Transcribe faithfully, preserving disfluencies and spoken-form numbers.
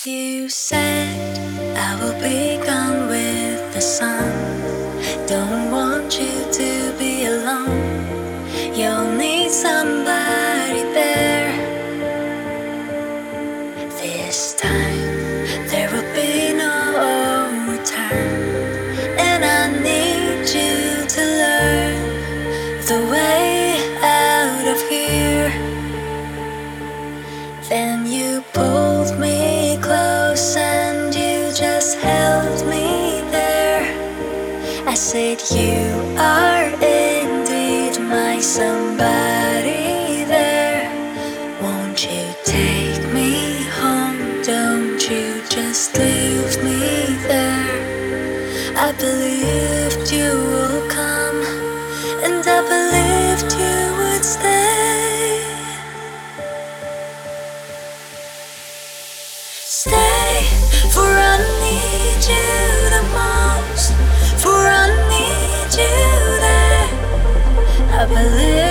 You said I will be gone with the sun. Don't want you to be alone. You'll need somebody there. This time there will be no return, and I need you to learn the way out of here. Then you pulled me close and you just held me there. I said, you are indeed my somebody there. Won't you take me home? Don't you just leave me there. I believed you would come, and I believed you would stay. Stay, for I need you the most, for I need you there. I believe